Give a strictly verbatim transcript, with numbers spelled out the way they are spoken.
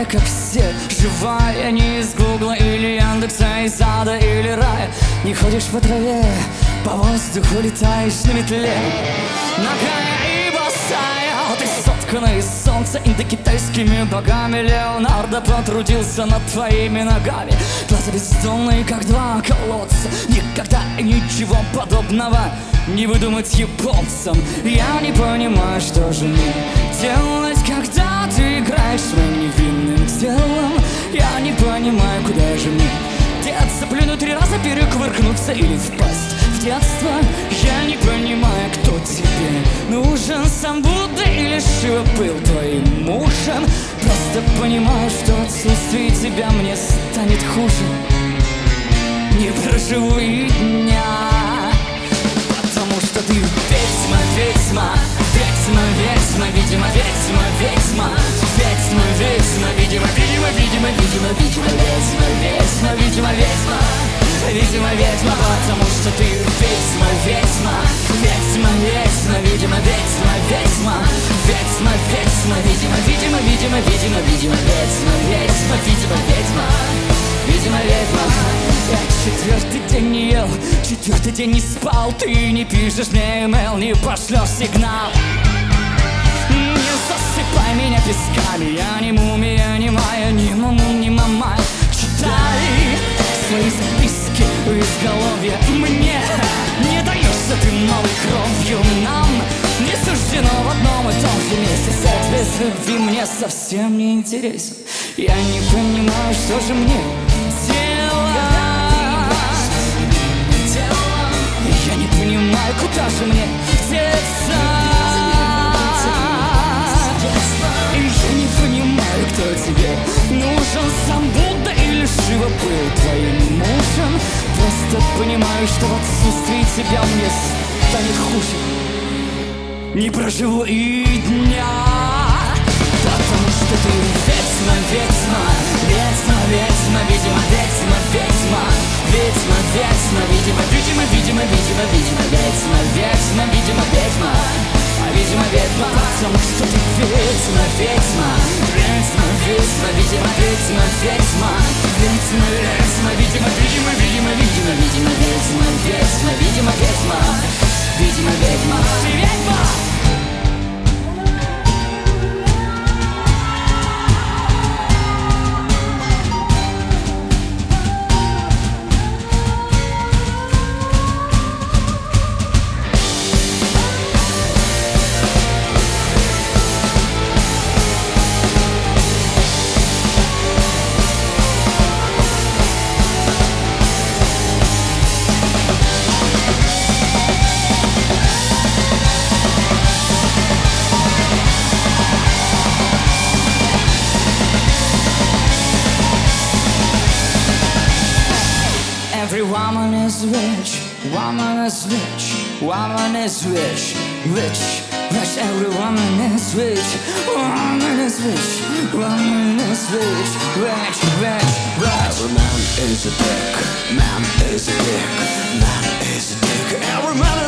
как все, живая, не из Гугла или Яндекса, из ада или рая. Не ходишь по траве, по воздуху летаешь на метле, ногая и босая. Ты соткана из солнца индокитайскими богами. Леонардо потрудился над твоими ногами. Глаза бездонные, как два колодца. Никогда и ничего подобного не выдумать японцам. Я не понимаю, что же мне делать, когда ты играешь своим невинным телом. Я не понимаю, куда же мне деться, плюнуть три раза, перекувыркнуться или впасть в детство. Я не понимаю, кто тебе нужен, сам Будда или Шива был твоим мужем. Просто понимаю, что отсутствие тебя мне станет хуже. Не проживу и дня, потому что ты ведьма, ведьма, ведьма, ведьма, видимо, ведьма, ведьма, ведьма, ведьма, видимо, видимо, видимо, видимо, видимо, ведьма, ведьма, видимо, ведьма, видимо, ведьма, потому что ты ведьма, ведьма, ведьма, ведьма, видимо, ведьма, ведьма, ведьма, ведьма, видимо, видимо, видимо, видимо, видимо, ведьма, ведьма, видимо, ведьма, видимо, ведьма. Я четвертый день не ел, четвертый день не спал. Ты не пишешь мне имейл, не пошлешь сигнал. Не засыпай меня песками, я не мумия, не моя, не маму, не мама. Читай свои записки в изголовье. Мне не даешься ты новой кровью. Нам не суждено в одном и том же месте. Секс без любви мне совсем не интересен. Я не понимаю, что же мне делать. Я не понимаю, куда же мне деться. И я не понимаю, кто тебе нужен, сам Будда или Шива был твоим мужем. Просто понимаю, что в отсутствии тебя мне станет хуже. Не проживу и дня, потому что ты ведьма, ведьма, ведьма, ведьма, видимо, ведьма, ведьма, ведьма, ведьма, видимо, видимо, видимо, видимо, видимо, ведьма, ведьма, видимо, ведьма, а видимо, ведьма, потому что ты ведьма, ведьма, ведьма, ведьма, видимо, ведьма, ведьма, ведьма, ведьма, видимо, видимо, видимо, видимо, видимо, ведьма, ведьма, видимо, ведьма, видимо, ведьма, ты ведьма. Every woman is rich, woman is rich, woman is rich, rich, rich. Every woman is rich, woman is rich, woman is rich, rich, rich, rich. Every man is a dick, man is a dick, man is a dick. Every man